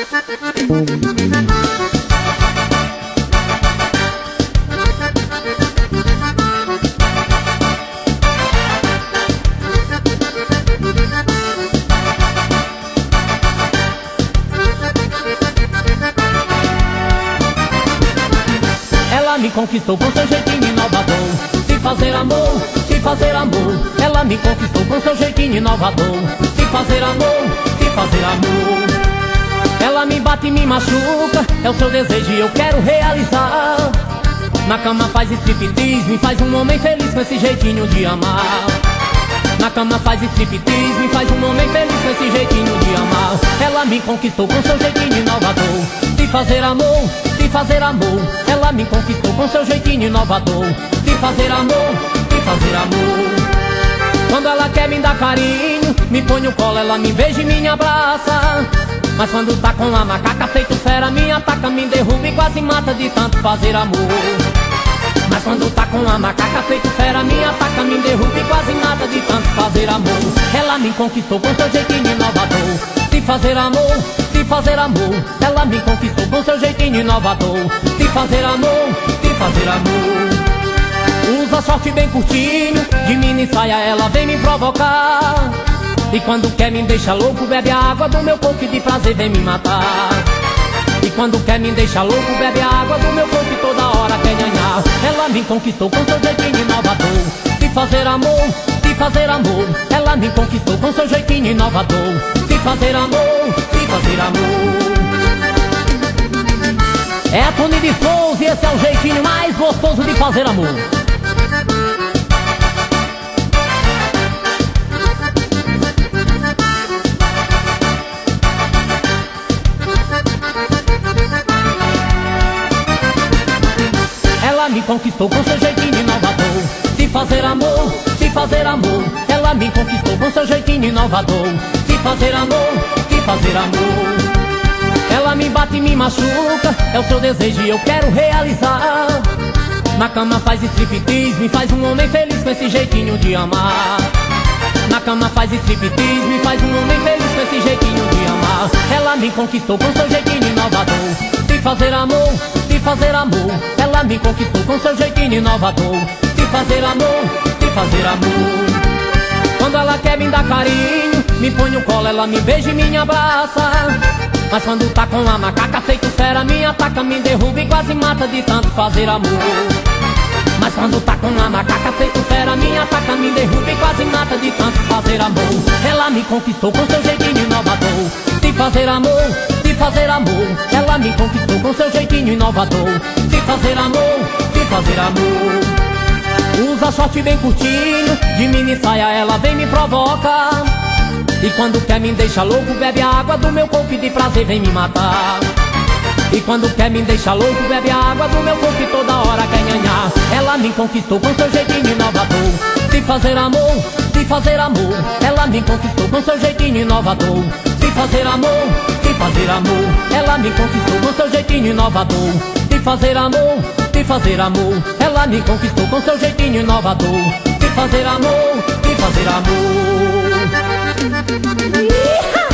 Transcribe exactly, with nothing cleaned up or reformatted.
Ela me conquistou com seu jeitinho inovador de fazer amor, de fazer amor. Ela me conquistou com seu jeitinho inovador de fazer amor, de fazer amor. Ela me bate e me machuca, é o seu desejo e eu quero realizar. Na cama faz striptease, me faz um homem feliz com esse jeitinho de amar. Na cama faz striptease, me faz um homem feliz com esse jeitinho de amar. Ela me conquistou com seu jeitinho inovador de fazer amor, de fazer amor. Ela me conquistou com seu jeitinho inovador de fazer amor, de fazer amor. Quando ela quer me dar carinho, me põe no colo, ela me beija e me abraça. Mas quando tá com a macaca feito fera, me ataca, me derruba e quase mata de tanto fazer amor. Mas quando tá com a macaca feito fera, me ataca, me derruba e quase mata de tanto fazer amor. Ela me conquistou com seu jeitinho inovador de fazer amor, de fazer amor. Ela me conquistou com seu jeitinho inovador de fazer amor, de fazer amor. Usa short bem curtinho, de mini saia ela vem me provocar. E quando quer me deixa louco, bebe a água do meu corpo e de prazer vem me matar. E quando quer me deixa louco, bebe a água do meu corpo e toda hora quer ganhar. Ela me conquistou com seu jeitinho inovador de fazer amor, de fazer amor. Ela me conquistou com seu jeitinho inovador de fazer amor, de fazer amor. É a Tony de Souza e esse é o jeitinho mais gostoso de fazer amor. Ela me conquistou com seu jeitinho inovador de fazer amor, de fazer amor. Ela me conquistou com seu jeitinho inovador de fazer amor, de fazer amor. Ela me bate e me machuca, é o seu desejo e eu quero realizar. Na cama faz striptease, me faz um homem feliz com esse jeitinho de amar. Na cama faz striptease, me faz um homem feliz com esse jeitinho de amar. Ela me conquistou com seu jeitinho inovador de fazer amor, de fazer amor. Ela me conquistou com seu jeitinho inovador de fazer amor, de fazer amor. Quando ela quer me dar carinho, me põe no colo, ela me beija e me abraça. Mas quando tá com a macaca feito fera, me ataca, me derruba e quase mata de tanto fazer amor. Mas quando tá com a macaca feito fera, me ataca, me derruba e quase mata de tanto fazer amor. Ela me conquistou com seu jeitinho inovador de fazer amor, de fazer amor. Ela me conquistou com seu jeitinho inovador de fazer amor, de fazer amor. Usa short bem curtinho, de mini saia ela vem me provocar. E quando quer me deixa louco, bebe a água do meu corpo e de prazer vem me matar. E quando quer me deixa louco, bebe a água do meu corpo e toda hora quer ganhar. Ela me conquistou com seu jeitinho inovador de fazer amor, de fazer amor. Ela me conquistou com seu jeitinho inovador de fazer amor, de fazer amor. Ela me conquistou com seu jeitinho inovador de fazer amor, de fazer amor. Ela me conquistou com seu jeitinho inovador de fazer amor, de fazer amor.